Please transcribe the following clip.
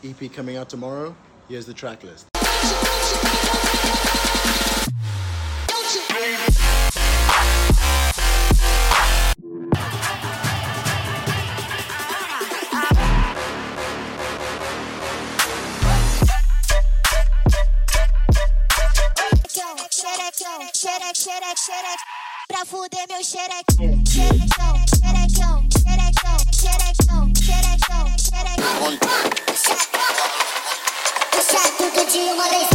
EP coming out tomorrow. Here's the track list. Xerecão, pra fuder meu xerecão, xerecão. Isso é tudo de uma vez.